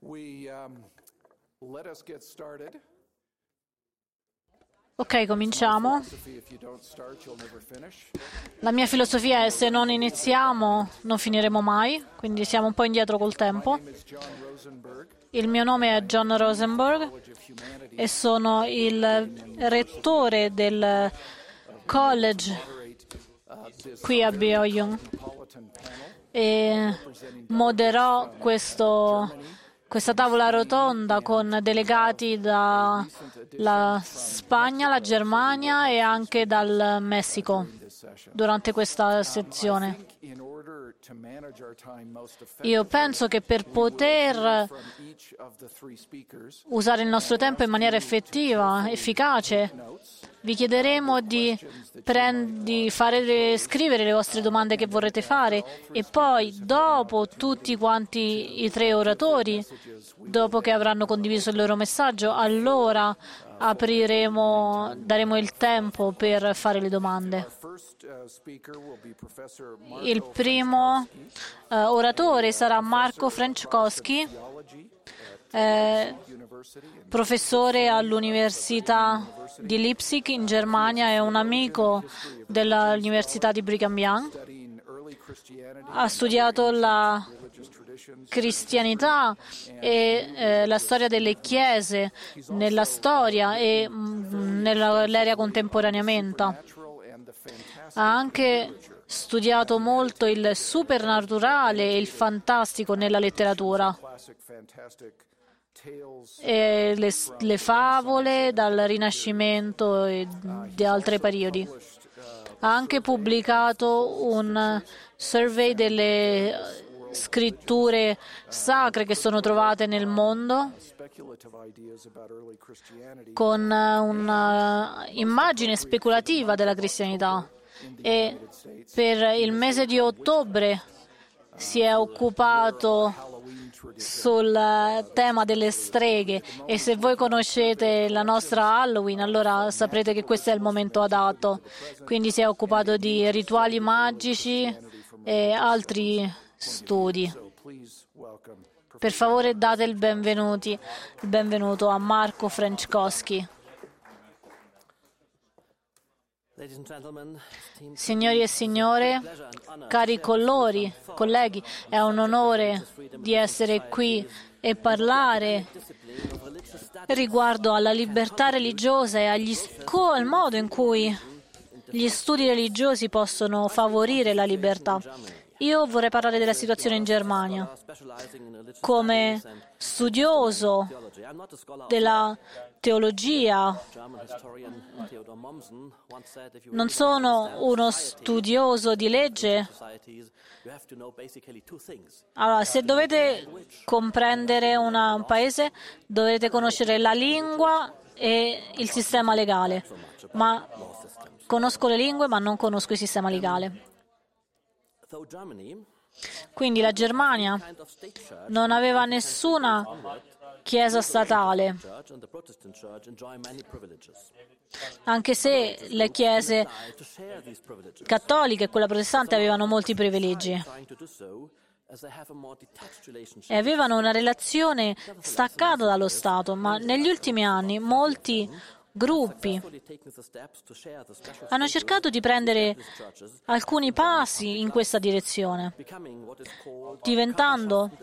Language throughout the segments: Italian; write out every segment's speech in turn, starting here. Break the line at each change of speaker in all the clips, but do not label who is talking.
Let us get started.
Ok, cominciamo. La mia filosofia è: se non iniziamo non finiremo mai, quindi siamo un po' indietro col tempo. Il mio nome è John Rosenberg e sono il rettore del college qui a BYU e modererò questa tavola rotonda con delegati dalla Spagna, la Germania e anche dal Messico durante questa sezione. Io penso che per poter usare il nostro tempo in maniera effettiva, efficace, vi chiederemo di scrivere le vostre domande che vorrete fare e poi, dopo tutti quanti i tre oratori, dopo che avranno condiviso il loro messaggio, allora daremo il tempo per fare le domande. Il primo oratore sarà Marco Franciszkowski, professore all'Università di Leipzig in Germania, è un amico dell'Università di Brigham Young. Ha studiato la cristianità e la storia delle chiese nella storia e nell'era contemporaneamente. Ha anche studiato molto il supernaturale e il fantastico nella letteratura. E le favole dal Rinascimento e di altri periodi. Ha anche pubblicato un survey delle scritture sacre che sono trovate nel mondo con un'immagine speculativa della cristianità, e per il mese di ottobre si è occupato sul tema delle streghe, e se voi conoscete la nostra Halloween allora saprete che questo è il momento adatto. Quindi si è occupato di rituali magici e altri studi. Per favore date il benvenuto a Marco Franciszkowski. Signori e signore, cari colleghi, è un onore di essere qui e parlare riguardo alla libertà religiosa e al modo in cui gli studi religiosi possono favorire la libertà. Io vorrei parlare della situazione in Germania. Come studioso della teologia, non sono uno studioso di legge. Allora, se dovete comprendere un paese, dovete conoscere la lingua e il sistema legale. Ma conosco le lingue, ma non conosco il sistema legale. Quindi la Germania non aveva nessuna chiesa statale, anche se le chiese cattoliche e quella protestante avevano molti privilegi e avevano una relazione staccata dallo Stato, ma negli ultimi anni molti gruppi hanno cercato di prendere alcuni passi in questa direzione, diventando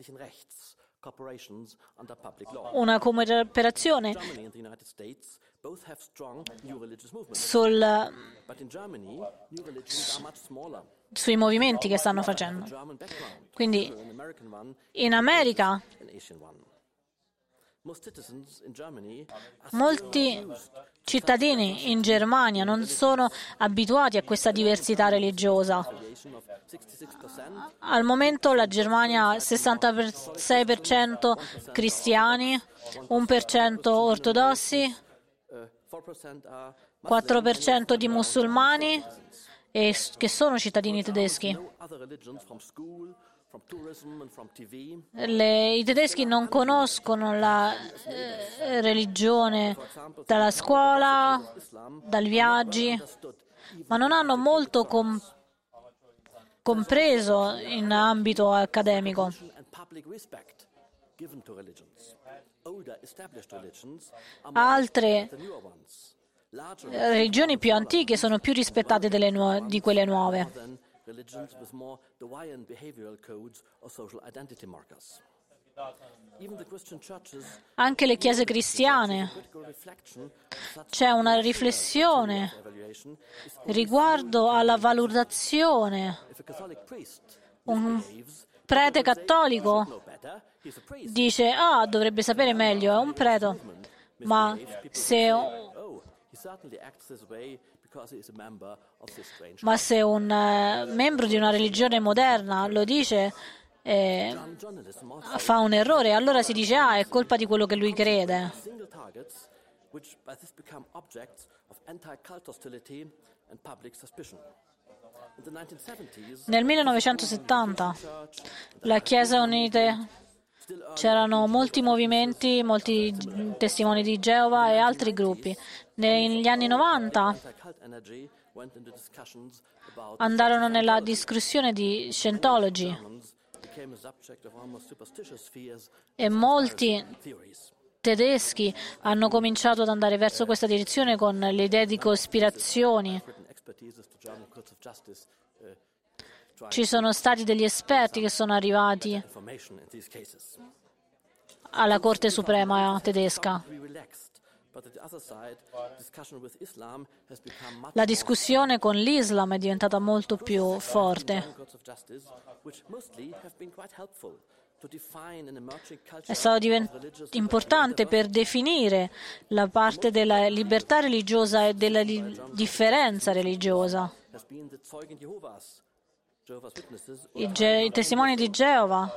una cooperazione sui movimenti che stanno facendo. Quindi in America molti cittadini in Germania non sono abituati a questa diversità religiosa. Al momento la Germania ha 66% cristiani, 1% ortodossi, 4% di musulmani che sono cittadini tedeschi. I tedeschi non conoscono la religione dalla scuola, dai viaggi, ma non hanno molto compreso in ambito accademico. Altre religioni più antiche sono più rispettate di quelle nuove. Anche le chiese cristiane, c'è una riflessione riguardo alla valutazione. Un prete cattolico dice, dovrebbe sapere meglio, è un prete, ma se un membro di una religione moderna lo dice, fa un errore, allora si dice, è colpa di quello che lui crede. Nel 1970 la Chiesa Unita, c'erano molti movimenti, molti testimoni di Geova e altri gruppi. Negli anni 90 andarono nella discussione di Scientology e molti tedeschi hanno cominciato ad andare verso questa direzione con le idee di cospirazioni. Ci sono stati degli esperti che sono arrivati alla Corte Suprema tedesca. La discussione con l'Islam è diventata molto più forte. È stato importante per definire la parte della libertà religiosa e della differenza religiosa. I testimoni di Geova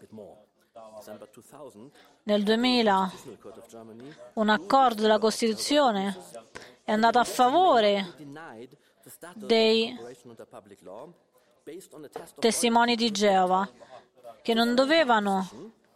nel 2000 un accordo della Costituzione è andato a favore dei testimoni di Geova che non dovevano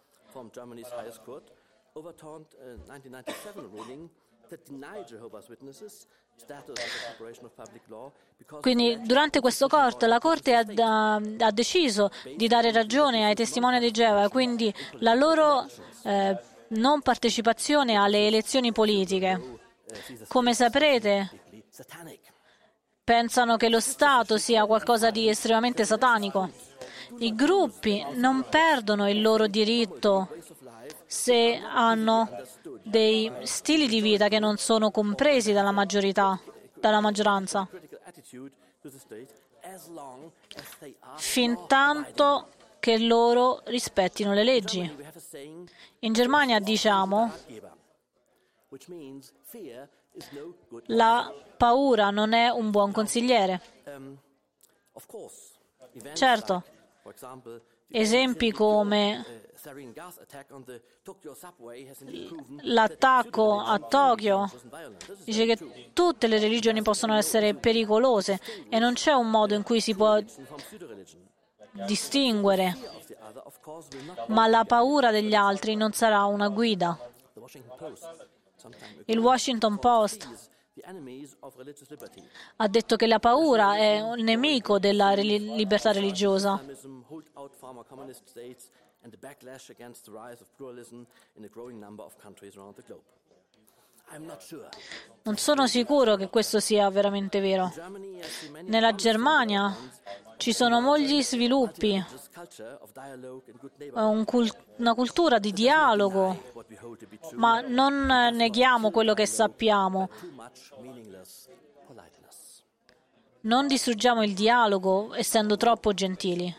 quindi durante questo corte la Corte ha deciso di dare ragione ai testimoni di Geova, quindi la loro non partecipazione alle elezioni politiche. Come saprete, pensano che lo Stato sia qualcosa di estremamente satanico. I gruppi non perdono il loro diritto se hanno dei stili di vita che non sono compresi dalla maggioranza, fintanto che loro rispettino le leggi. In Germania diciamo la paura non è un buon consigliere. Certo, esempi come l'attacco a Tokyo dice che tutte le religioni possono essere pericolose e non c'è un modo in cui si può distinguere, ma la paura degli altri non sarà una guida. Il Washington Post ha detto che la paura è un nemico della libertà religiosa. Non sono sicuro che questo sia veramente vero. Nella Germania ci sono molti sviluppi, una cultura di dialogo, ma non neghiamo quello che sappiamo. Non distruggiamo il dialogo essendo troppo gentili.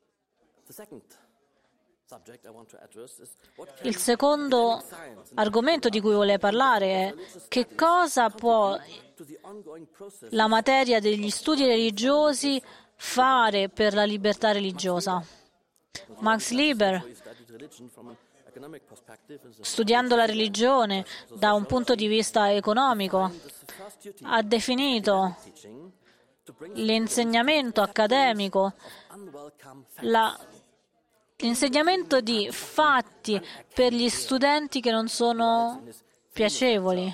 Il secondo argomento di cui volevo parlare è che cosa può la materia degli studi religiosi fare per la libertà religiosa. Max Lieber, studiando la religione da un punto di vista economico, ha definito l'insegnamento accademico, l'insegnamento di fatti per gli studenti che non sono piacevoli.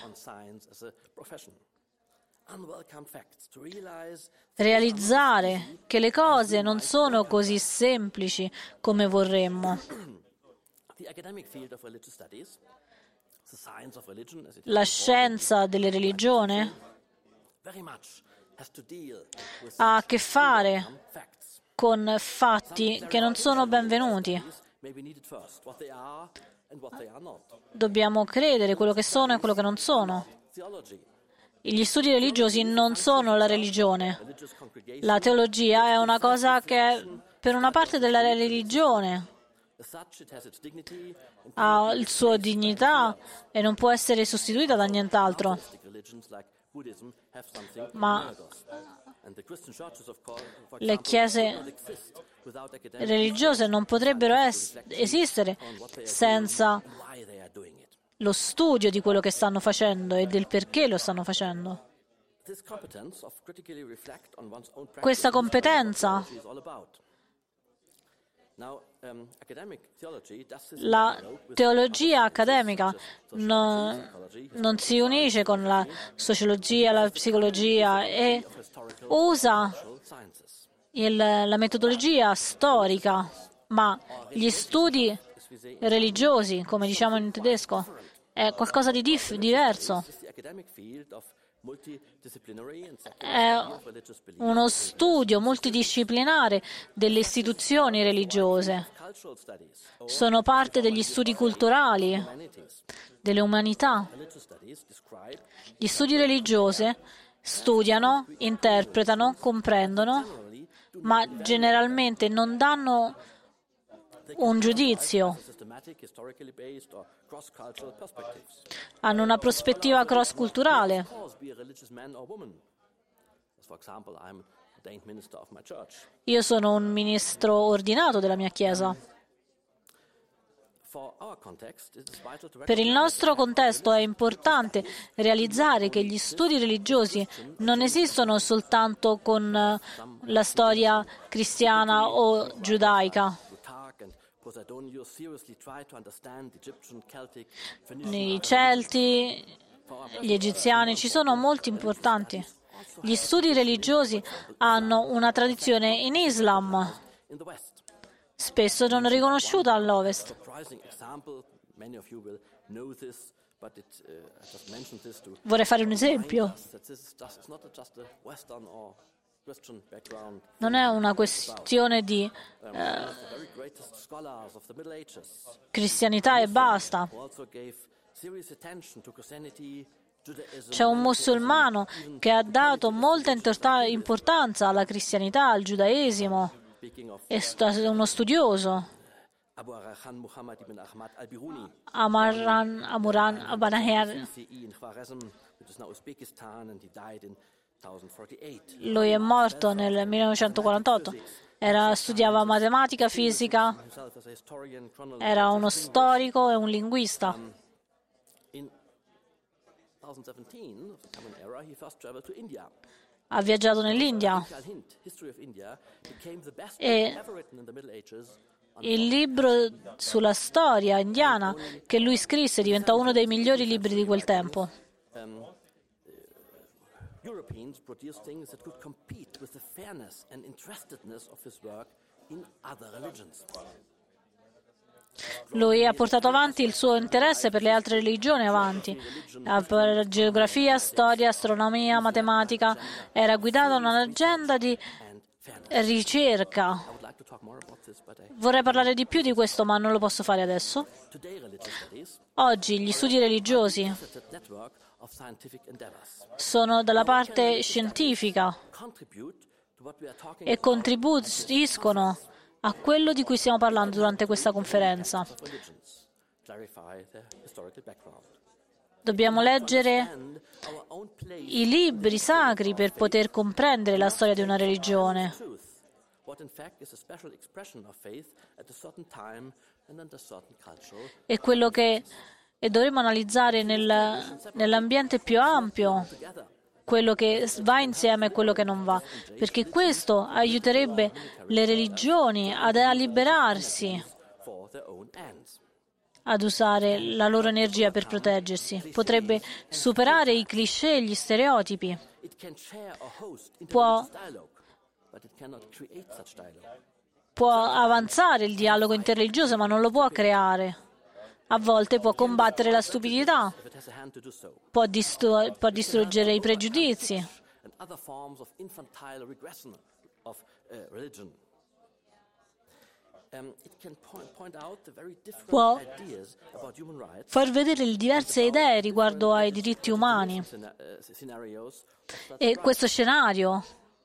Realizzare che le cose non sono così semplici come vorremmo. La scienza delle religioni ha a che fare con fatti che non sono benvenuti. Dobbiamo credere quello che sono e quello che non sono. Gli studi religiosi non sono la religione. La teologia è una cosa che è per una parte della religione. Ha il suo dignità e non può essere sostituita da nient'altro. Ma le chiese religiose non potrebbero esistere senza lo studio di quello che stanno facendo e del perché lo stanno facendo. Questa competenza, la teologia accademica non si unisce con la sociologia, la psicologia e usa la metodologia storica, ma gli studi religiosi, come diciamo in tedesco, è qualcosa di diverso. È uno studio multidisciplinare delle istituzioni religiose. Sono parte degli studi culturali, delle umanità. Gli studi religiosi studiano, interpretano, comprendono, ma generalmente non danno un giudizio. Hanno una prospettiva cross-culturale. Io sono un ministro ordinato della mia chiesa. Per il nostro contesto è importante realizzare che gli studi religiosi non esistono soltanto con la storia cristiana o giudaica. I Celti, gli Egiziani, ci sono molti importanti. Gli studi religiosi hanno una tradizione in Islam, spesso non riconosciuta all'Ovest. Vorrei fare un esempio. Non è una questione di cristianità e basta. C'è un musulmano che ha dato molta importanza alla cristianità, al giudaesimo, è uno studioso. Amuran Abanahar. Lui è morto nel 1948. Studiava matematica, fisica, era uno storico e un linguista. Ha viaggiato nell'India e il libro sulla storia indiana che lui scrisse diventò uno dei migliori libri di quel tempo. Europeans produced things that could compete with the fairness and interestedness of his work in other religions. Lui ha portato avanti il suo interesse per le altre religioni avanti. Per geografia, storia, astronomia, matematica. Era guidato da un'agenda di ricerca. Vorrei parlare di più di questo, ma non lo posso fare adesso. Oggi gli studi religiosi sono dalla parte scientifica e contribuiscono a quello di cui stiamo parlando durante questa conferenza. Dobbiamo leggere i libri sacri per poter comprendere la storia di una religione. E dovremmo analizzare nell'ambiente più ampio quello che va insieme e quello che non va, perché questo aiuterebbe le religioni a liberarsi, ad usare la loro energia per proteggersi. Potrebbe superare i cliché e gli stereotipi. Può avanzare il dialogo interreligioso, ma non lo può creare. a volte può combattere la stupidità, può distruggere i pregiudizi. Può far vedere le diverse idee riguardo ai diritti umani. E questo scenario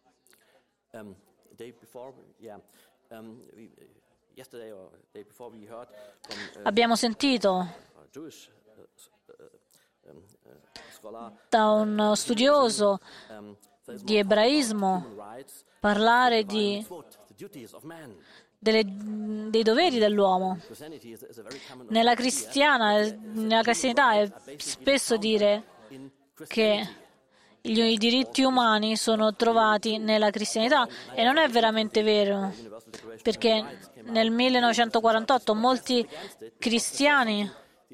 abbiamo sentito da uno studioso di ebraismo parlare dei doveri dell'uomo. Nella cristianità è spesso dire che i diritti umani sono trovati nella cristianità, e non è veramente vero, perché nel 1948 molti cristiani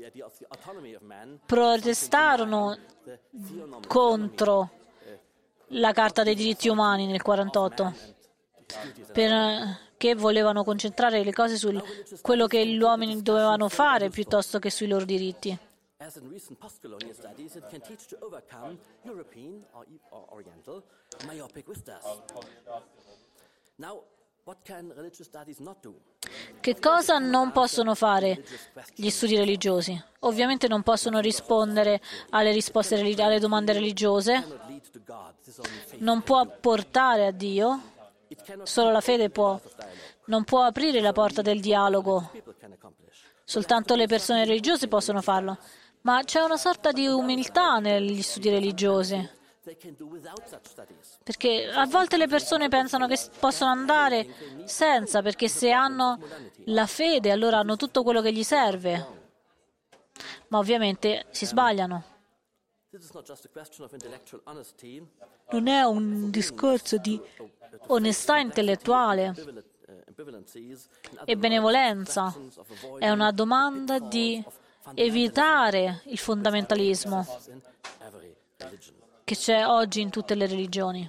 protestarono contro la Carta dei diritti umani nel 1948, perché volevano concentrare le cose su quello che gli uomini dovevano fare piuttosto che sui loro diritti.
As in recent postcolonial studies, it can teach to overcome European or Oriental myopic vistas. Now, what can religious studies not do?
Che cosa non possono fare gli studi religiosi? Ovviamente non possono rispondere alle domande religiose, non può portare a Dio, solo la fede può, non può aprire la porta del dialogo, soltanto le persone religiose possono farlo. Ma c'è una sorta di umiltà negli studi religiosi, perché a volte le persone pensano che possono andare senza, perché se hanno la fede allora hanno tutto quello che gli serve, ma ovviamente si sbagliano. Non è un discorso di onestà intellettuale e benevolenza, è una domanda di evitare il fondamentalismo che c'è oggi in tutte le religioni.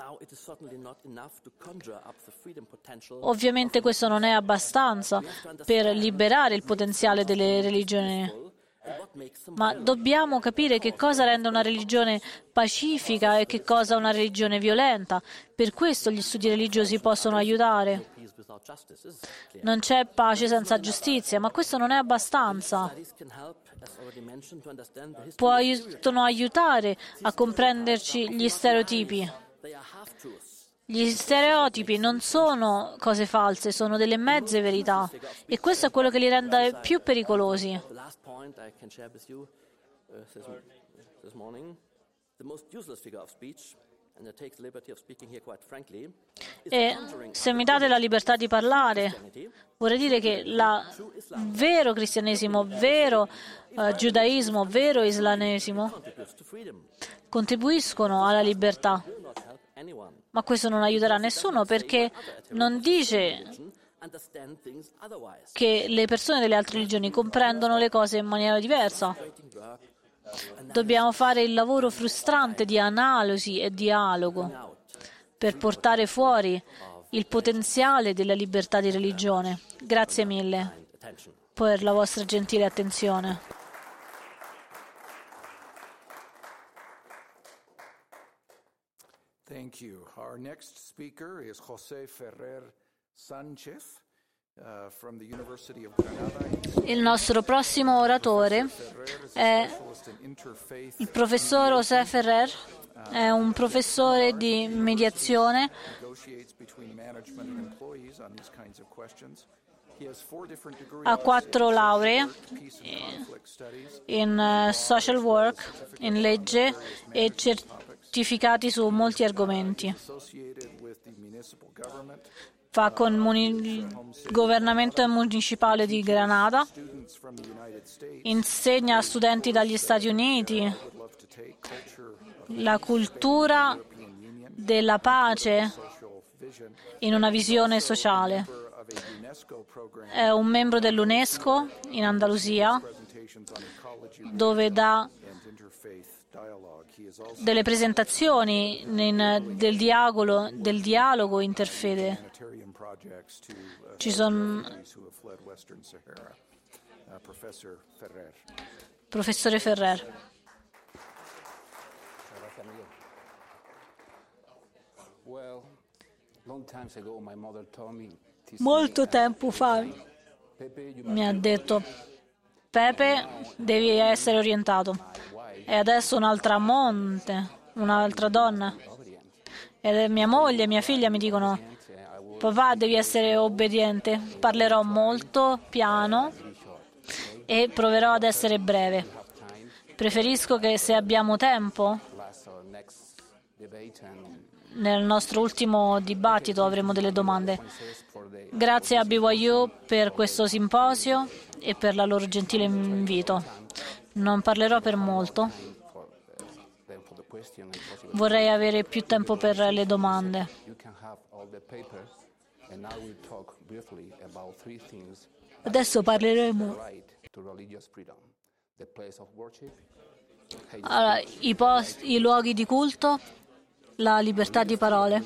Ovviamente questo non è abbastanza per liberare il potenziale delle religioni, ma dobbiamo capire che cosa rende una religione pacifica e che cosa una religione violenta. Per questo gli studi religiosi possono aiutare. Non c'è pace senza giustizia, ma questo non è abbastanza. Possono aiutare a comprenderci gli stereotipi. Gli stereotipi non sono cose false, sono delle mezze verità, e questo è quello che li rende più pericolosi. E se mi date la libertà di parlare, vorrei dire che il vero cristianesimo, vero giudaismo, vero islanesimo contribuiscono alla libertà. Ma questo non aiuterà nessuno, perché non dice che le persone delle altre religioni comprendono le cose in maniera diversa. Dobbiamo fare il lavoro frustrante di analisi e dialogo per portare fuori il potenziale della libertà di religione. Grazie mille per la vostra gentile attenzione.
Thank you. Our next speaker is José Ferrer Sánchez from the University of Granada.
Il nostro prossimo oratore è il professor José Ferrer, è un professore di mediazione. Ha 4 lauree in social work, in legge e certificati su molti argomenti. Fa con il governamento municipale di Granada, insegna a studenti dagli Stati Uniti la cultura della pace in una visione sociale. È un membro dell'UNESCO in Andalusia, dove dà delle presentazioni del dialogo interfede. Ci sono Professore Ferrer. Molto tempo fa mi ha detto: Pepe, devi essere orientato. E adesso un'altra donna. E mia moglie e mia figlia mi dicono: papà, devi essere obbediente. Parlerò molto piano e proverò ad essere breve. Preferisco che, se abbiamo tempo, nel nostro ultimo dibattito avremo delle domande. Grazie a BYU per questo simposio e per la loro gentile invito. Non parlerò per molto. Vorrei avere più tempo per le domande. Adesso parleremo i luoghi di culto, la libertà di parole.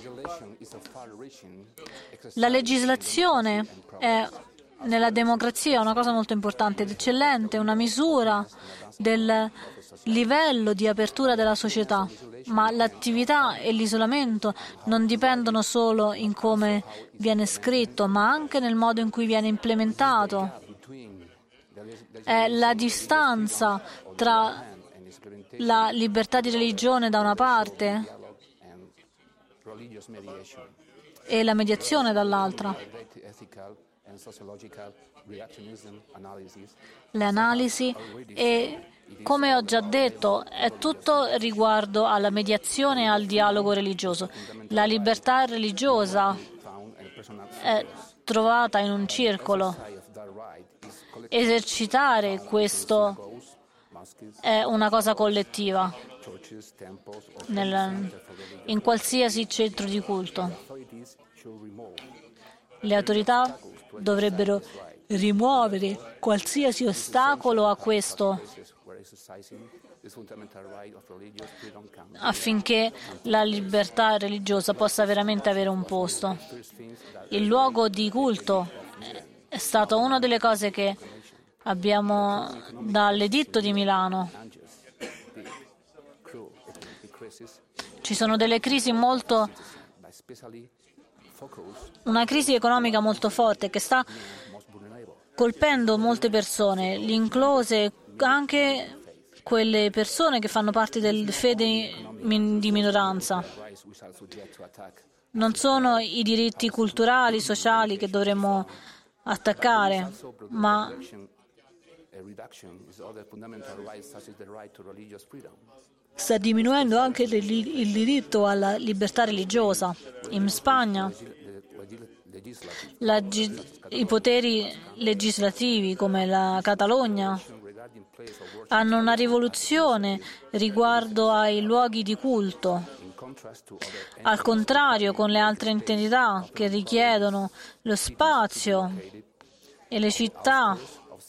La legislazione è nella democrazia una cosa molto importante ed eccellente, una misura del livello di apertura della società, ma l'attività e l'isolamento non dipendono solo in come viene scritto, ma anche nel modo in cui viene implementato. È la distanza tra la libertà di religione da una parte e la mediazione dall'altra. Le analisi e, come ho già detto, è tutto riguardo alla mediazione e al dialogo religioso. La libertà religiosa è trovata in un circolo. Esercitare questo è una cosa collettiva in qualsiasi centro di culto. Le autorità dovrebbero rimuovere qualsiasi ostacolo a questo affinché la libertà religiosa possa veramente avere un posto. Il luogo di culto è stata una delle cose che abbiamo dall'Editto di Milano. Ci sono delle crisi una crisi economica molto forte che sta colpendo molte persone, incluse anche quelle persone che fanno parte del fede di minoranza. Non sono i diritti culturali, sociali che dovremmo attaccare, ma sta diminuendo anche il diritto alla libertà religiosa. In Spagna i poteri legislativi, come la Catalogna, hanno una rivoluzione riguardo ai luoghi di culto. Al contrario, con le altre entità che richiedono lo spazio e le città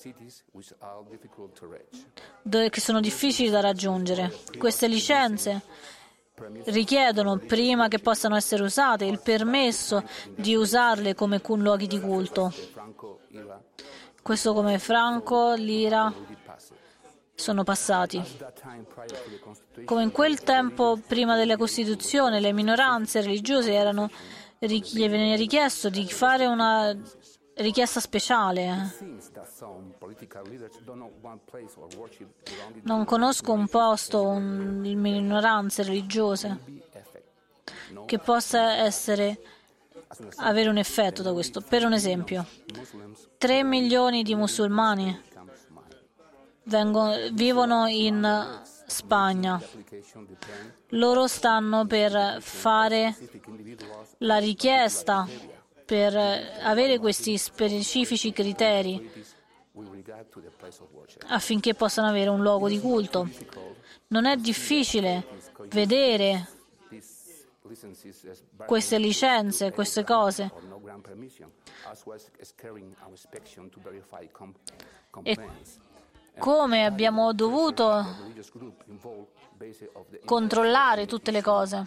che sono difficili da raggiungere. Queste licenze richiedono, prima che possano essere usate, il permesso di usarle come luoghi di culto. Questo come Franco, l'Ira sono passati. Come in quel tempo, prima della Costituzione, le minoranze religiose gli veniva richiesto di fare una richiesta speciale. Non conosco un posto, minoranze religiose, che possa avere un effetto da questo. Per un esempio, 3 milioni di musulmani vivono in Spagna. Loro stanno per fare la richiesta per avere questi specifici criteri affinché possano avere un luogo di culto. Non è difficile vedere queste licenze, queste cose. come abbiamo dovuto controllare tutte le cose.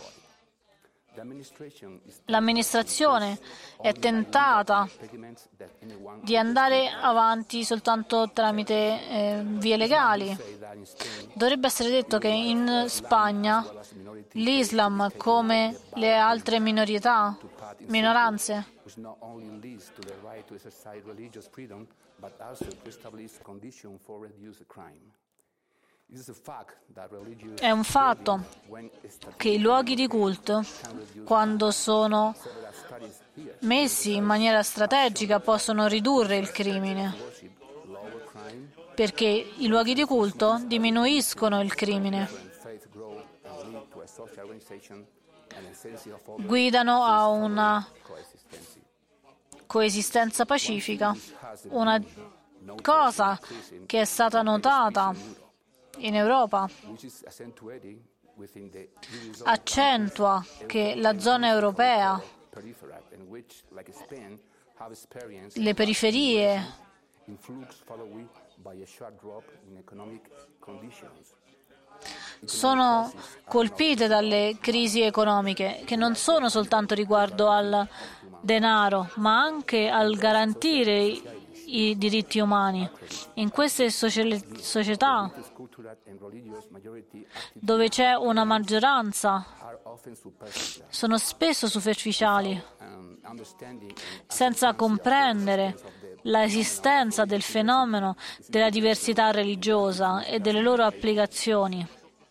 L'amministrazione è tentata di andare avanti soltanto tramite vie legali. Dovrebbe essere detto che in Spagna l'Islam, come le altre minoranze, è un fatto che i luoghi di culto, quando sono messi in maniera strategica, possono ridurre il crimine, perché i luoghi di culto diminuiscono il crimine, guidano a una coesistenza pacifica, una cosa che è stata notata in Europa accentua che la zona europea, le periferie, sono colpite dalle crisi economiche, che non sono soltanto riguardo al denaro, ma anche al garantire i diritti umani. In queste società dove c'è una maggioranza sono spesso superficiali, senza comprendere l'esistenza del fenomeno della diversità religiosa e delle loro applicazioni.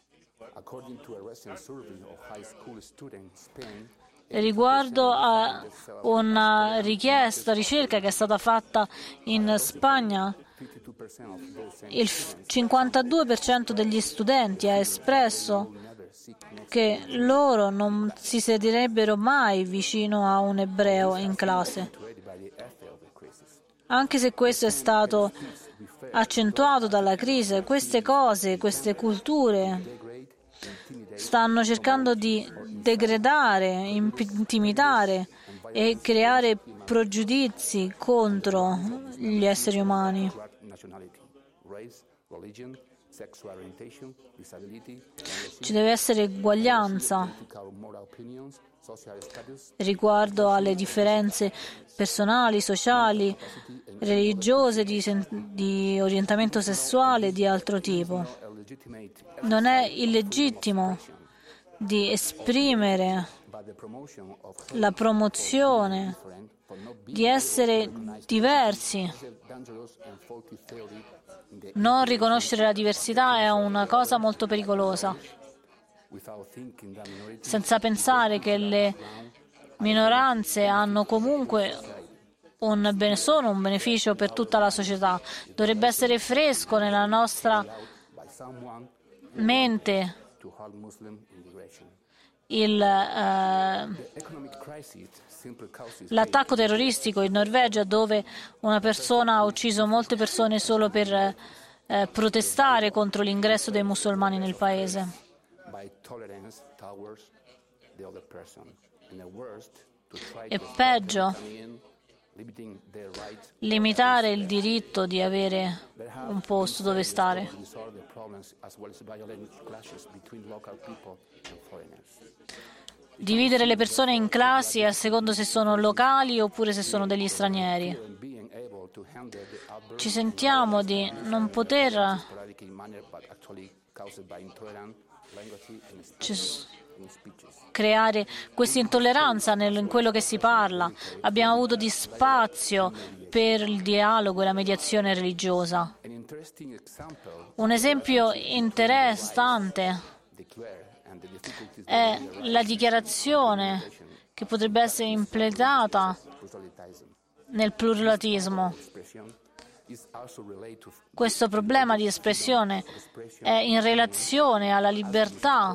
Riguardo a una ricerca che è stata fatta in Spagna, il 52% degli studenti ha espresso che loro non si siederebbero mai vicino a un ebreo in classe, anche se questo è stato accentuato dalla crisi. Queste cose, queste culture stanno cercando di degradare, intimidare e creare pregiudizi contro gli esseri umani. Ci deve essere uguaglianza riguardo alle differenze personali, sociali, religiose, di orientamento sessuale e di altro tipo. Non è illegittimo di esprimere la promozione di essere diversi. Non riconoscere la diversità è una cosa molto pericolosa, senza pensare che le minoranze hanno comunque sono un beneficio per tutta la società. Dovrebbe essere fresco nella nostra mente l'attacco terroristico in Norvegia, dove una persona ha ucciso molte persone solo per protestare contro l'ingresso dei musulmani nel paese. E peggio, limitare il diritto di avere un posto dove stare. Dividere le persone in classi a secondo se sono locali oppure se sono degli stranieri. Ci sentiamo di non poter creare questa intolleranza in quello che si parla. Abbiamo avuto di spazio per il dialogo e la mediazione religiosa. Un esempio interessante è la dichiarazione che potrebbe essere implementata nel pluralismo. Questo problema di espressione è in relazione alla libertà,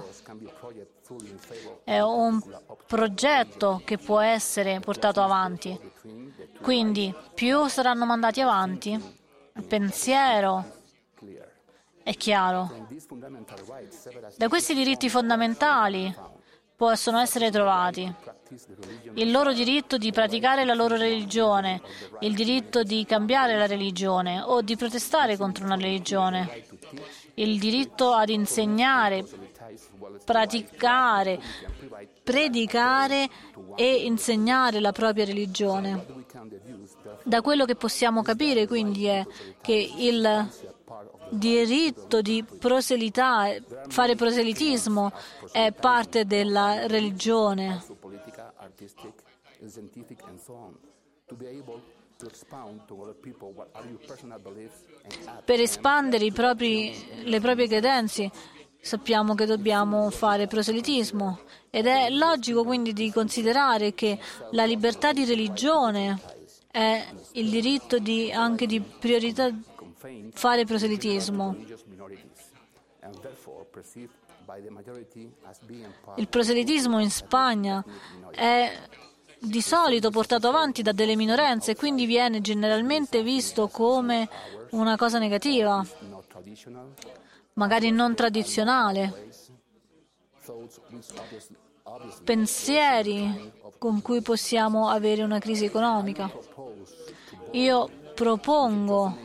è un progetto che può essere portato avanti. Quindi più saranno mandati avanti, il pensiero è chiaro. Da questi diritti fondamentali possono essere trovati. Il loro diritto di praticare la loro religione, il diritto di cambiare la religione o di protestare contro una religione, il diritto ad insegnare, praticare, predicare e insegnare la propria religione. Da quello che possiamo capire quindi è che il diritto di fare proselitismo è parte della religione. Per espandere le proprie credenze sappiamo che dobbiamo fare proselitismo ed è logico quindi di considerare che la libertà di religione è il diritto anche di priorità fare proselitismo. Il proselitismo in Spagna è di solito portato avanti da delle minoranze e quindi viene generalmente visto come una cosa negativa, magari non tradizionale. Pensieri con cui possiamo avere una crisi economica. Io propongo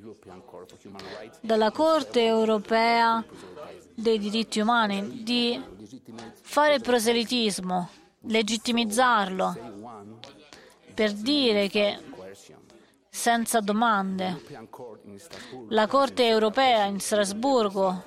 dalla Corte europea dei diritti umani di fare proselitismo, legittimizzarlo, per dire che senza domande la Corte europea in Strasburgo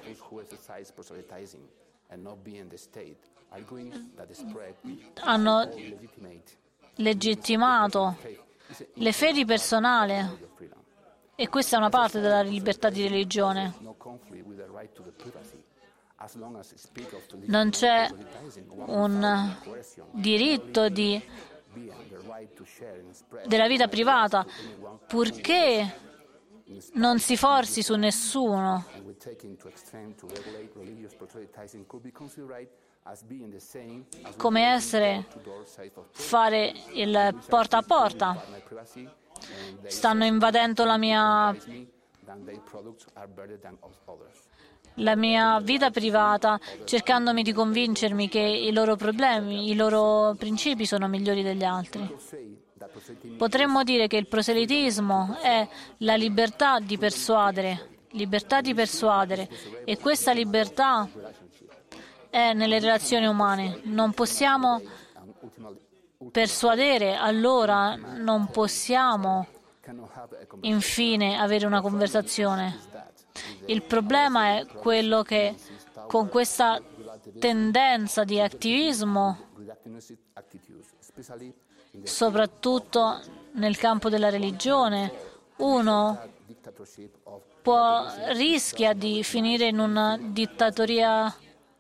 hanno legittimato le fedi personali e questa è una parte della libertà di religione. Non c'è un diritto della vita privata purché non si forzi su nessuno. Come fare il porta a porta. Stanno invadendo la mia vita privata, cercandomi di convincermi che i loro problemi, i loro principi sono migliori degli altri. Potremmo dire che il proselitismo è la libertà di persuadere, e questa libertà è nelle relazioni umane. Non possiamo persuadere, allora non possiamo infine avere una conversazione. Il problema è quello che con questa tendenza di attivismo, soprattutto nel campo della religione, uno rischia di finire in una dittatoria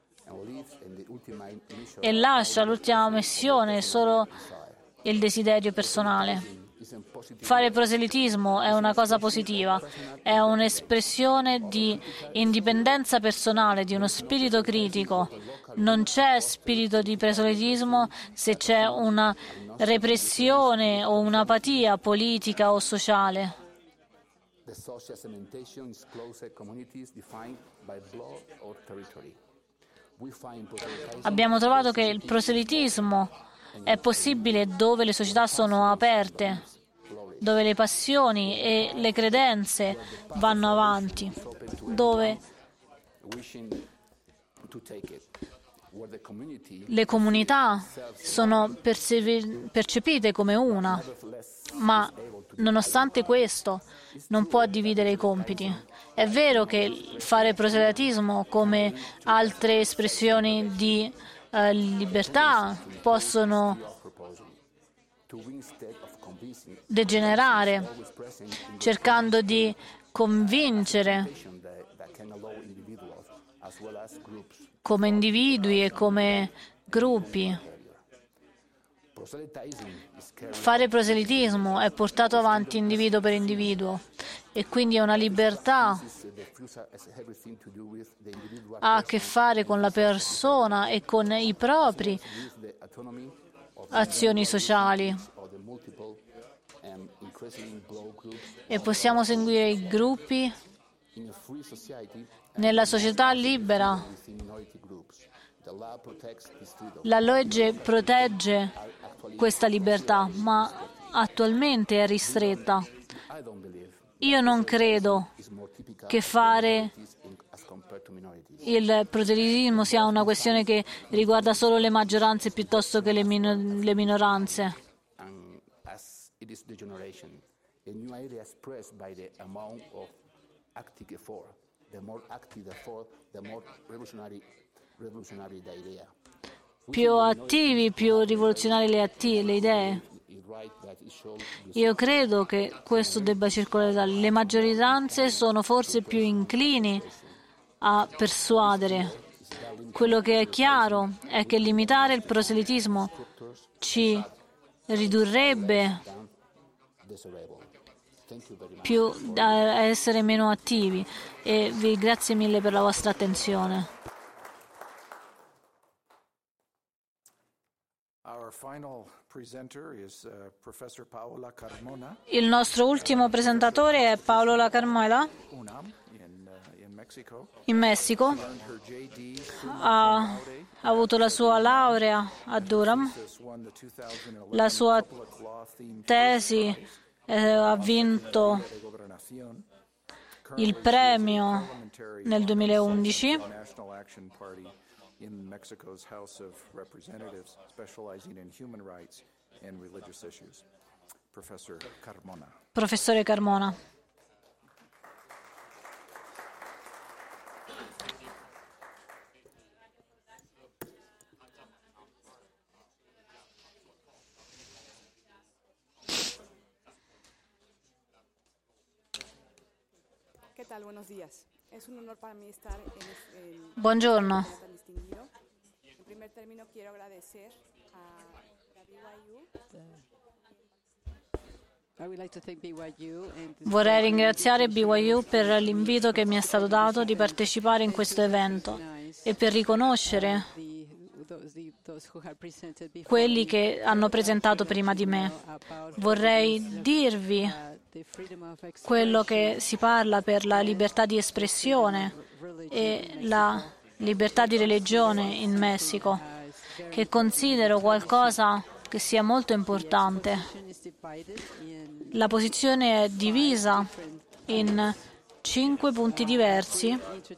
e lascia l'ultima missione solo il desiderio personale. Fare proselitismo è una cosa positiva, è un'espressione di indipendenza personale, di uno spirito critico. Non c'è spirito di proselitismo se c'è una repressione o un'apatia politica o sociale. Abbiamo trovato che il proselitismo è possibile dove le società sono aperte, dove le passioni e le credenze vanno avanti, dove le comunità sono percepite come una, ma nonostante questo non può dividere i compiti. È vero che fare proselitismo come altre espressioni di libertà possono degenerare, cercando di convincere come individui e come gruppi. Fare proselitismo è portato avanti individuo per individuo e quindi è una libertà, ha a che fare con la persona e con i propri azioni sociali. E possiamo seguire i gruppi nella società libera. La legge protegge questa libertà, ma attualmente è ristretta. Io non credo che fare il proselitismo sia una questione che riguarda solo le maggioranze piuttosto che le minoranze. Più attivi, più rivoluzionari le idee. Io credo che questo debba circolare. Le maggioranze sono forse più inclini a persuadere. Quello che è chiaro è che limitare il proselitismo ci ridurrebbe più a essere meno attivi. E vi grazie mille per la vostra attenzione. Il nostro ultimo presentatore è Paolo La Carmela, in Messico. Ha avuto la sua laurea a Durham. La sua tesi ha vinto il premio nel 2011.
In Mexico's House of Representatives, specializing in human rights and religious issues. Professor Carmona.
Professore Carmona.
¿Qué tal? Buenos días. Es un honor para mí estar en
Buongiorno.
tan distinguido. En primer término quiero agradecer a BYU.
Vorrei ringraziare BYU per l'invito che mi è stato dato di partecipare in questo evento e per riconoscere quelli che hanno presentato prima di me. Vorrei dirvi quello che si parla per la libertà di espressione e la libertà di religione in Messico, che considero qualcosa che sia molto importante. La posizione è divisa in 5 punti diversi: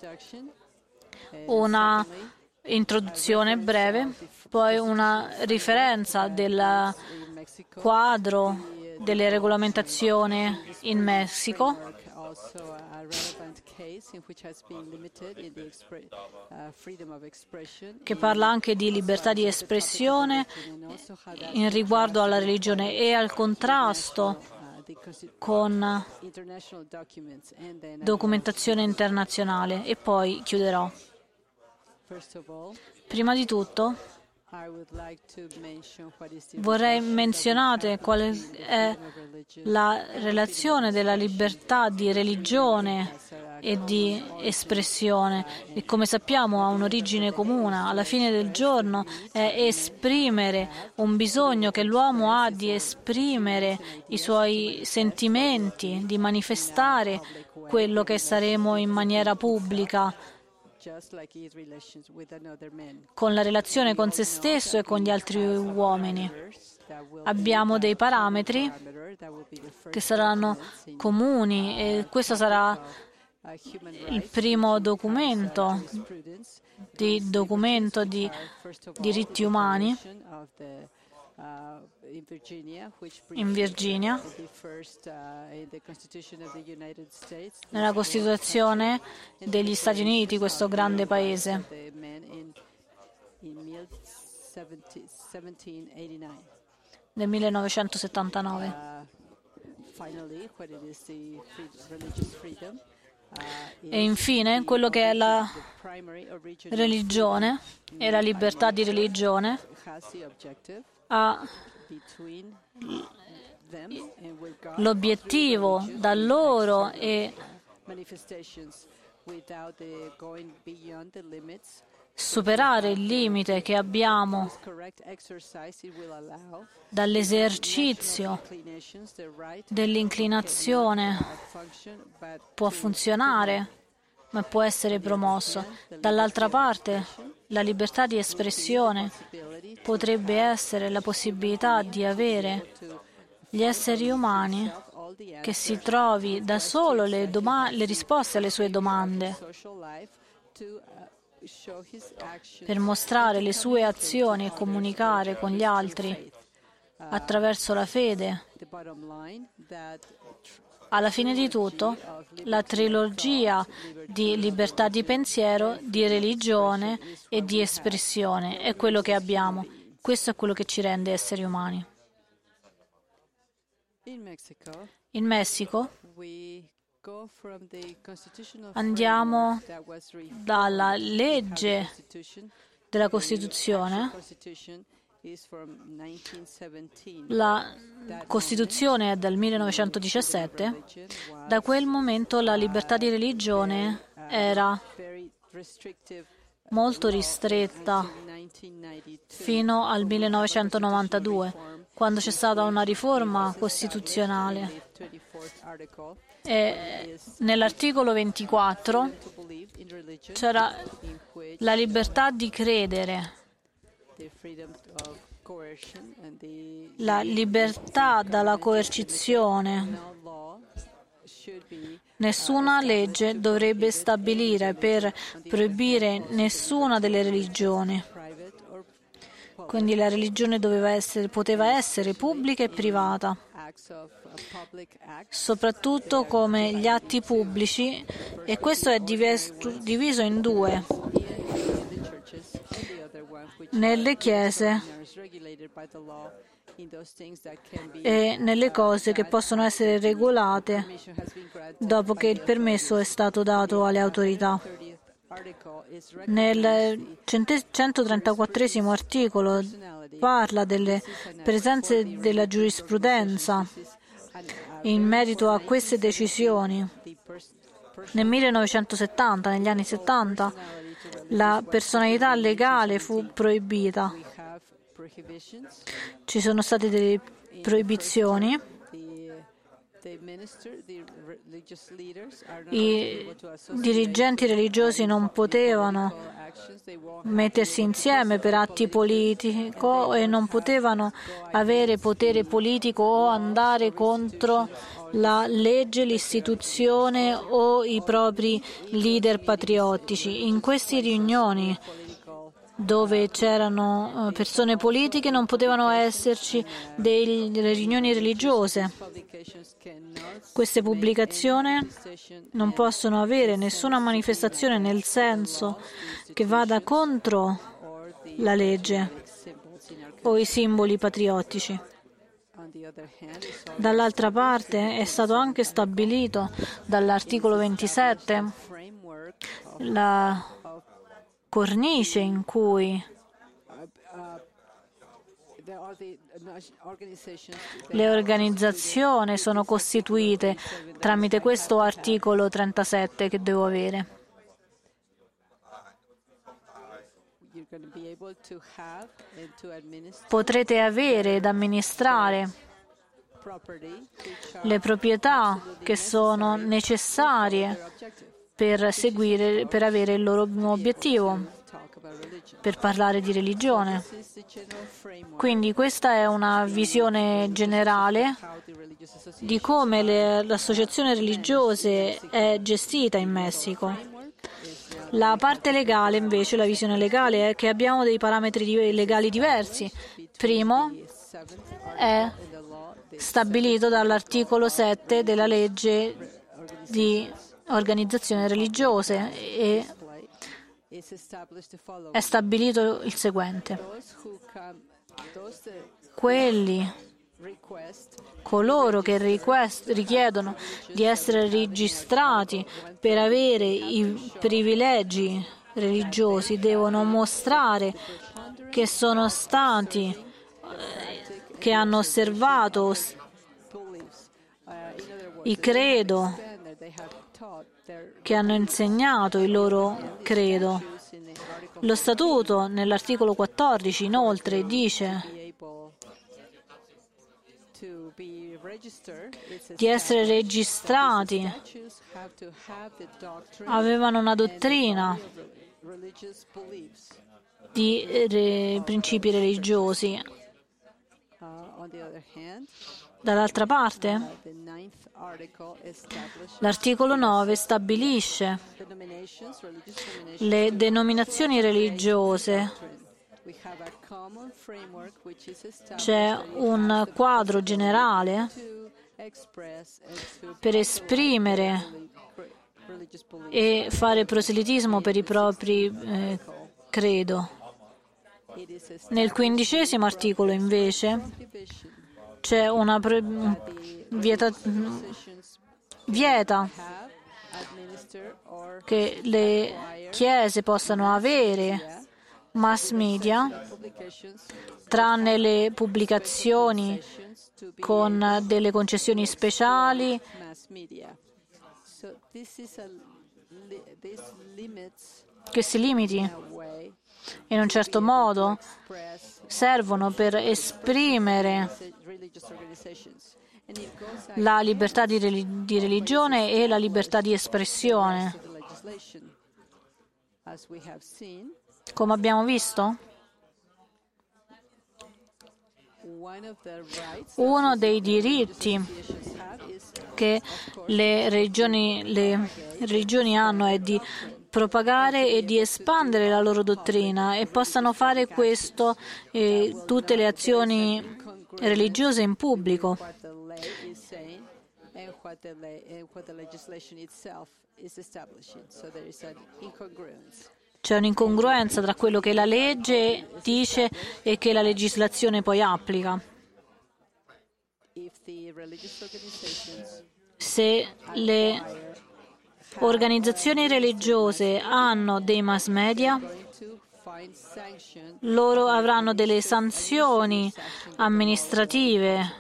una introduzione breve, poi una riferenza del quadro delle regolamentazioni in Messico, che parla anche di libertà di espressione in riguardo alla religione e al contrasto con documentazione internazionale, e poi chiuderò. Prima di tutto vorrei menzionare qual è la relazione della libertà di religione e di espressione, e come sappiamo ha un'origine comune. Alla fine del giorno è esprimere un bisogno che l'uomo ha di esprimere i suoi sentimenti, di manifestare quello che saremo in maniera pubblica, con la relazione con se stesso e con gli altri uomini. Abbiamo dei parametri che saranno comuni e questo sarà il primo documento di diritti umani in Virginia, nella Costituzione degli Stati Uniti, questo grande paese. Nel 1979. E infine, quello che è la religione e la libertà di religione ha l'obiettivo da loro e superare il limite che abbiamo dall'esercizio dell'inclinazione. Può funzionare, ma può essere promosso. Dall'altra parte La libertà di espressione potrebbe essere la possibilità di avere gli esseri umani che si trovi da solo le risposte alle sue domande, per mostrare le sue azioni e comunicare con gli altri attraverso la fede. Alla fine di tutto, la trilogia di libertà di pensiero, di religione e di espressione è quello che abbiamo. Questo è quello che ci rende esseri umani. In Messico andiamo dalla legge della Costituzione. La Costituzione è del 1917. Da quel momento la libertà di religione era molto ristretta fino al 1992, quando c'è stata una riforma costituzionale. E nell'articolo 24 c'era la libertà di credere, la libertà dalla coercizione. Nessuna legge dovrebbe stabilire per proibire nessuna delle religioni. Quindi la religione poteva essere pubblica e privata, soprattutto come gli atti pubblici, e questo è diviso in due. Nelle chiese e nelle cose che possono essere regolate dopo che il permesso è stato dato alle autorità. Nel 134esimo articolo parla delle presenze della giurisprudenza in merito a queste decisioni. Nel 1970, negli anni 70, la personalità legale fu proibita. Ci sono state delle proibizioni. I dirigenti religiosi non potevano mettersi insieme per atti politici e non potevano avere potere politico o andare contro la legge, l'istituzione o i propri leader patriottici. In queste riunioni dove c'erano persone politiche non potevano esserci delle riunioni religiose. Queste pubblicazioni non possono avere nessuna manifestazione nel senso che vada contro la legge o i simboli patriottici. Dall'altra parte è stato anche stabilito dall'articolo 27 la cornice in cui le organizzazioni sono costituite tramite questo articolo 37 che devo avere. Potrete avere ed amministrare le proprietà che sono necessarie per avere il loro obiettivo, per parlare di religione. Quindi questa è una visione generale di come le associazioni religiose è gestita in Messico. La parte legale, invece, la visione legale, è che abbiamo dei parametri legali diversi. Primo è stabilito dall'articolo 7 della legge di organizzazioni religiose e è stabilito il seguente: coloro che richiedono di essere registrati per avere i privilegi religiosi devono mostrare che sono stati, che hanno osservato il credo, che hanno insegnato il loro credo. Lo Statuto, nell'articolo 14, inoltre, dice di essere registrati, avevano una dottrina di principi religiosi. Dall'altra parte, l'articolo 9 stabilisce le denominazioni religiose. C'è un quadro generale per esprimere e fare proselitismo per i propri credo. Nel 15° articolo, invece, c'è una vieta che le chiese possano avere mass media, tranne le pubblicazioni con delle concessioni speciali, che si limiti in un certo modo, servono per esprimere la libertà di religione e la libertà di espressione. Come abbiamo visto, uno dei diritti che le religioni hanno è di propagare e di espandere la loro dottrina, e possano fare questo tutte le azioni religiose in pubblico. C'è un'incongruenza tra quello che la legge dice e che la legislazione poi applica. Se le organizzazioni religiose hanno dei mass media, loro avranno delle sanzioni amministrative.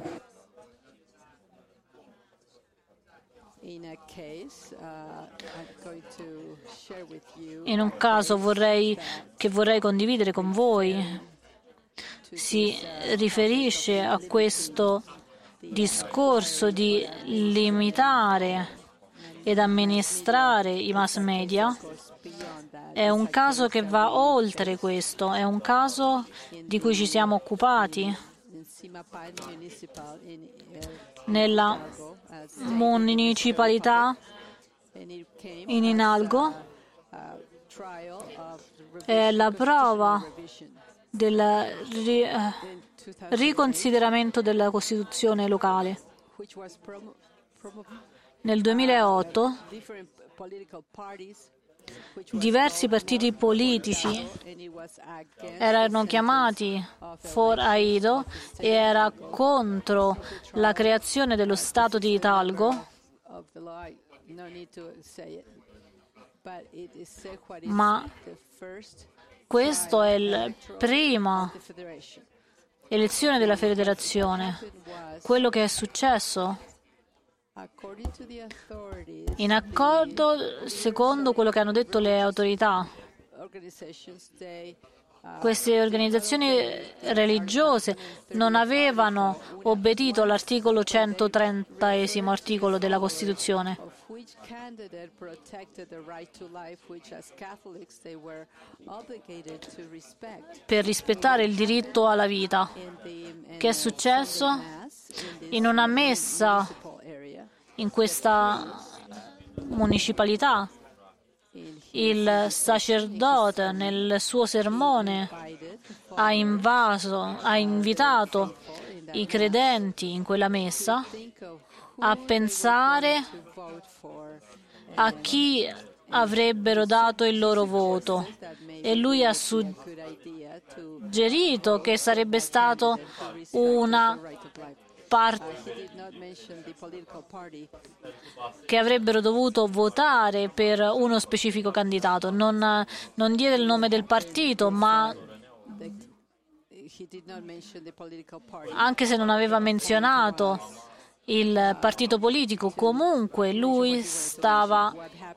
In un caso vorrei condividere con voi, si riferisce a questo discorso di limitare ed amministrare i mass media. È un caso che va oltre questo, è un caso di cui ci siamo occupati nella municipalità in Hidalgo. È la prova del riconsideramento della Costituzione locale. Nel 2008 diversi partiti politici erano chiamati for Aido e era contro la creazione dello Stato di Hidalgo, ma questo è la prima elezione della federazione. Quello che è successo, in accordo secondo quello che hanno detto le autorità, queste organizzazioni religiose non avevano obbedito all'articolo 130° articolo della Costituzione, per rispettare il diritto alla vita. Che è successo? In una messa in questa municipalità, il sacerdote nel suo sermone ha invitato i credenti in quella messa a pensare a chi avrebbero dato il loro voto, e lui ha suggerito che sarebbe stato una che avrebbero dovuto votare per uno specifico candidato. Non diede il nome del partito, ma anche se non aveva menzionato il partito politico, comunque lui stava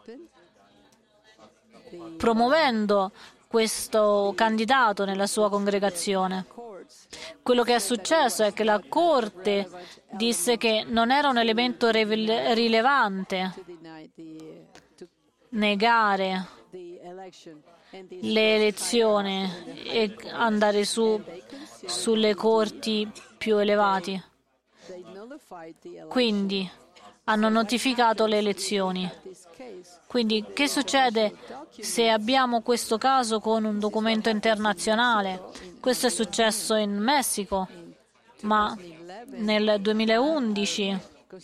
promuovendo questo candidato nella sua congregazione. Quello che è successo è che la Corte disse che non era un elemento rilevante negare le elezioni e andare sulle corti più elevate. Quindi hanno notificato le elezioni. Quindi che succede se abbiamo questo caso con un documento internazionale? Questo è successo in Messico, ma nel 2011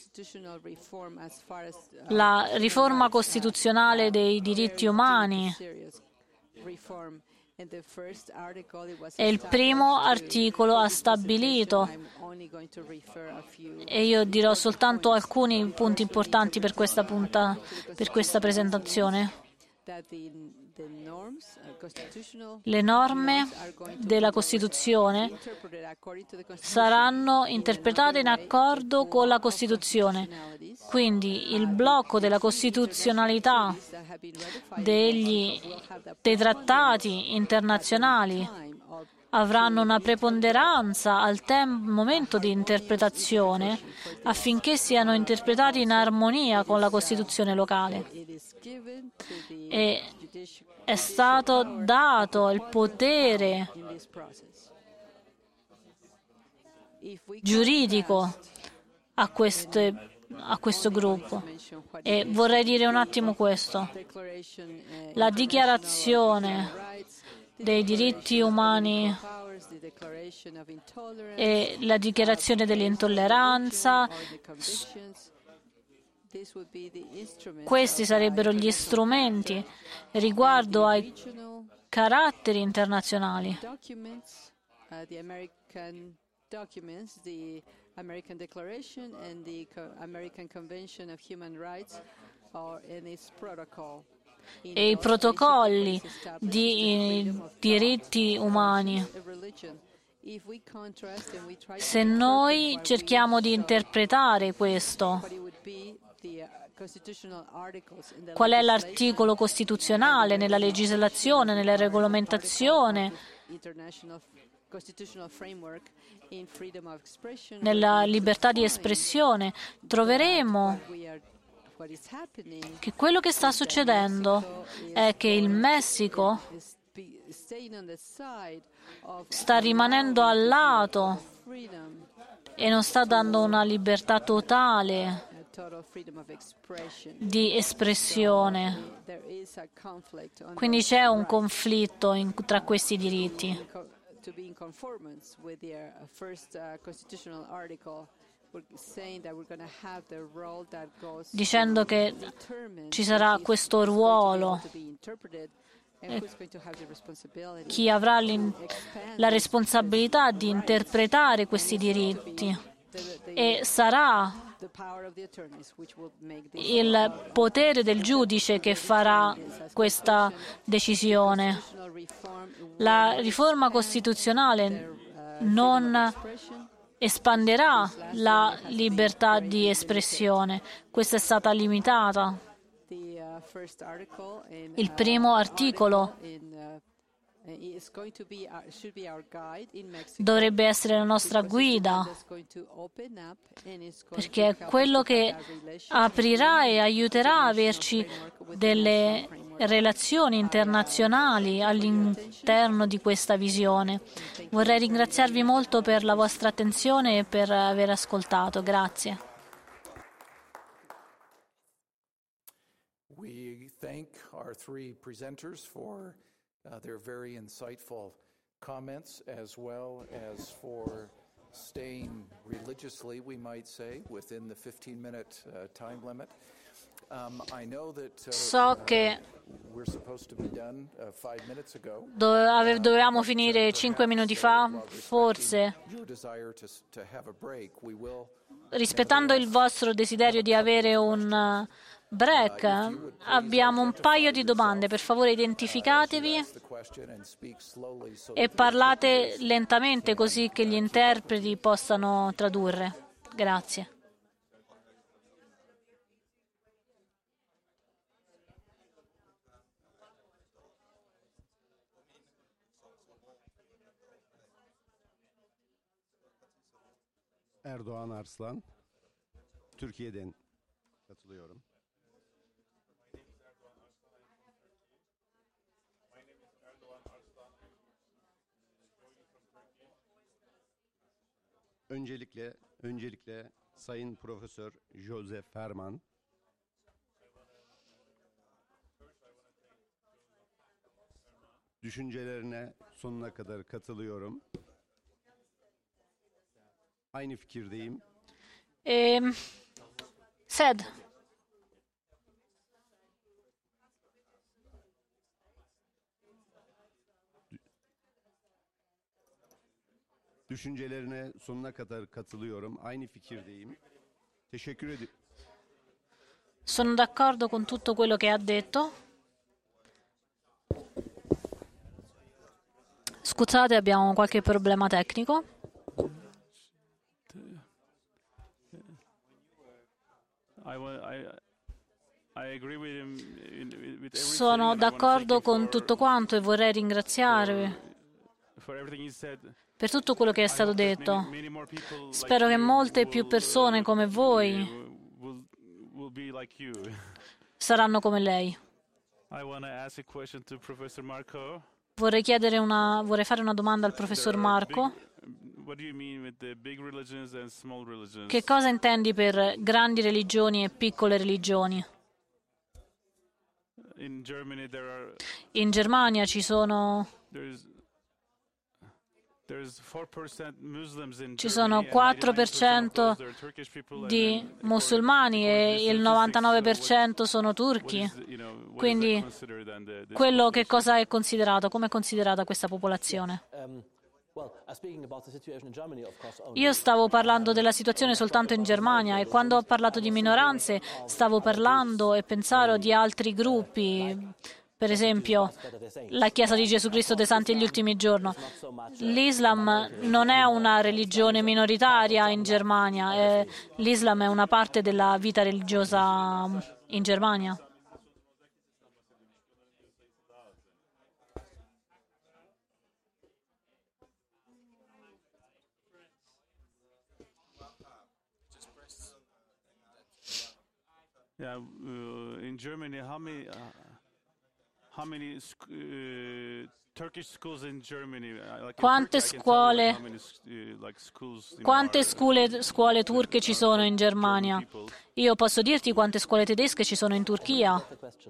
la riforma costituzionale dei diritti umani e il primo articolo ha stabilito, e io dirò soltanto alcuni punti importanti per questa presentazione. Le norme della Costituzione saranno interpretate in accordo con la Costituzione. Quindi il blocco della costituzionalità dei trattati internazionali avranno una preponderanza al momento di interpretazione affinché siano interpretati in armonia con la Costituzione locale. E è stato dato il potere giuridico a questo gruppo. E vorrei dire un attimo questo. La dichiarazione dei diritti umani e la dichiarazione dell'intolleranza, questi sarebbero gli strumenti riguardo ai caratteri internazionali.
American Declaration and the American Convention of Human Rights are in its protocol.
E i protocolli di diritti umani. Se noi cerchiamo di interpretare questo, qual è l'articolo costituzionale nella legislazione, nella regolamentazione, nella libertà di espressione, troveremo che quello che sta succedendo è che il Messico sta rimanendo al lato e non sta dando una libertà totale di espressione. Quindi c'è un conflitto tra questi diritti. Dicendo che ci sarà questo ruolo, chi avrà la responsabilità di interpretare questi diritti, e sarà il potere del giudice che farà questa decisione. La riforma costituzionale non espanderà la libertà di espressione. Questa è stata limitata. Il primo articolo dovrebbe essere la nostra guida, perché è quello che aprirà e aiuterà a averci delle relazioni internazionali all'interno di questa visione. Vorrei ringraziarvi molto per la vostra attenzione e per aver ascoltato. Grazie.
We thank our three presenters for their very insightful comments, as well as for staying religiously, we might say, within the 15-minute time limit. I know that
So che
we're supposed to be done 5 minutes ago.
dovevamo finire 5 minuti fa, forse.
Your desire to have a break, we will.
Rispettando il vostro desiderio di avere un break, abbiamo un paio di domande. Per favore identificatevi e parlate lentamente così che gli interpreti possano tradurre. Grazie.
Erdoğan Arslan, Türkiye'den katılıyorum. Öncelikle Sayın Profesör Joseph Herman, düşüncelerine sonuna kadar katılıyorum. Aynı fikirdeyim.
Said.
Düşüncelerine sonuna kadar katılıyorum. Aynı fikirdeyim. Teşekkür ederim.
Sono d'accordo con tutto quello che ha detto. Scusate, abbiamo qualche problema tecnico. Sono d'accordo con tutto quanto e vorrei ringraziarvi per tutto quello che è stato detto. Spero che molte più persone come voi saranno come lei. Vorrei fare una domanda al professor Marco. Che cosa intendi per grandi religioni e piccole religioni? In Germania ci sono 4% di musulmani e il 99% sono turchi. Quindi, quello che cosa è considerato? Come è considerata questa popolazione? Io stavo parlando della situazione soltanto in Germania e quando ho parlato di minoranze stavo parlando e pensavo di altri gruppi. Per esempio, la Chiesa di Gesù Cristo dei Santi degli Ultimi Giorni. L'Islam non è una religione minoritaria in Germania, l'Islam è una parte della vita religiosa in Germania.
In Germany, how many Turkish schools in Germany?
Quante scuole turche ci sono in Germania? Io posso dirti quante scuole tedesche ci sono in Turchia.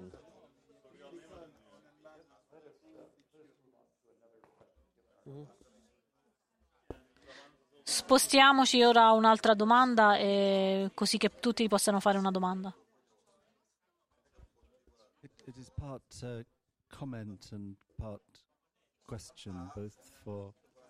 Spostiamoci ora a un'altra domanda, così che tutti possano fare una domanda.
It is part comment and part question, both for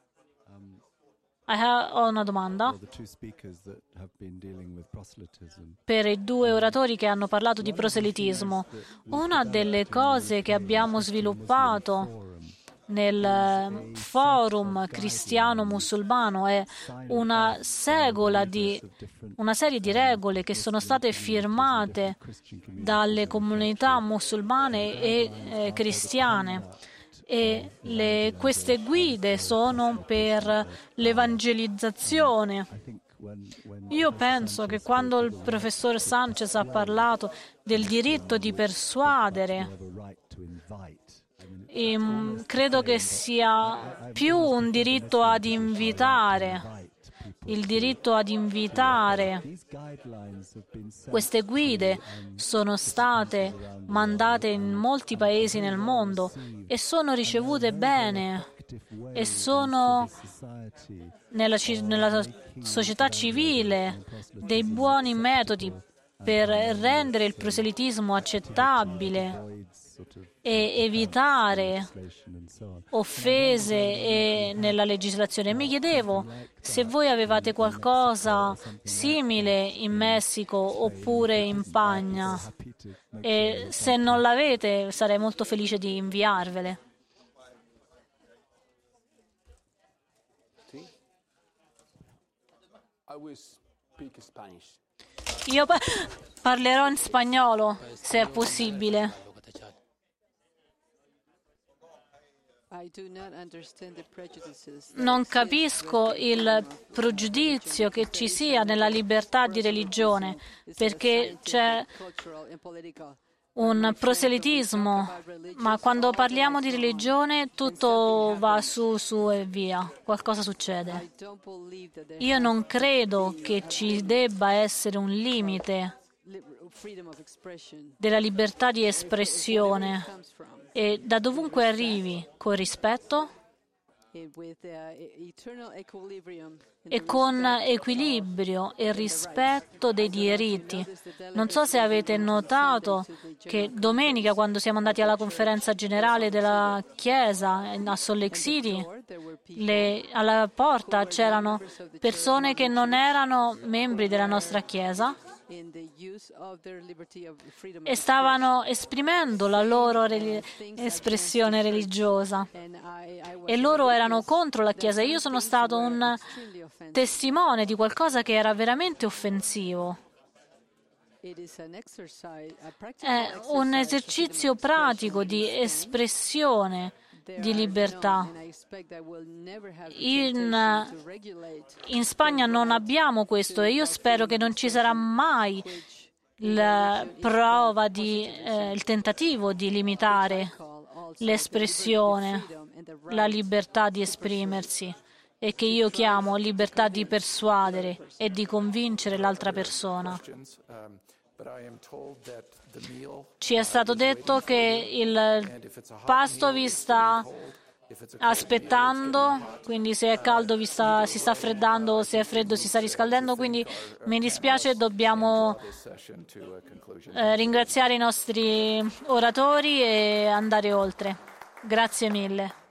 Ho una domanda
the two speakers that have been dealing with proselytism.
per i due oratori che hanno parlato di proselitismo. Una delle cose che abbiamo sviluppato nel forum cristiano-musulmano è una serie di regole che sono state firmate dalle comunità musulmane e cristiane. E queste guide sono per l'evangelizzazione. Io penso che quando il professor Sanchez ha parlato del diritto di persuadere, credo che sia più un diritto ad invitare. Il diritto ad invitare. Queste guide sono state mandate in molti paesi nel mondo e sono ricevute bene e sono nella società civile dei buoni metodi per rendere il proselitismo accettabile e evitare offese nella legislazione. Mi chiedevo se voi avevate qualcosa simile in Messico oppure in Pagna, e se non l'avete sarei molto felice di inviarvele. Io parlerò in spagnolo, se è possibile. Non capisco il pregiudizio che ci sia nella libertà di religione, perché c'è un proselitismo, ma quando parliamo di religione tutto va su e via, qualcosa succede. Io non credo che ci debba essere un limite della libertà di espressione e da dovunque arrivi, con rispetto e con equilibrio e rispetto dei diritti. Non so se avete notato che domenica, quando siamo andati alla conferenza generale della Chiesa a Salt Lake City, alla porta c'erano persone che non erano membri della nostra Chiesa e stavano esprimendo la loro espressione religiosa e loro erano contro la Chiesa. Io sono stato un testimone di qualcosa che era veramente offensivo. È un esercizio pratico di espressione di libertà. In Spagna non abbiamo questo e io spero che non ci sarà mai la prova il tentativo di limitare l'espressione, la libertà di esprimersi, e che io chiamo libertà di persuadere e di convincere l'altra persona. Ci è stato detto che il pasto vi sta aspettando, quindi se è caldo si sta freddando, se è freddo si sta riscaldando, quindi mi dispiace, dobbiamo ringraziare i nostri oratori e andare oltre. Grazie mille.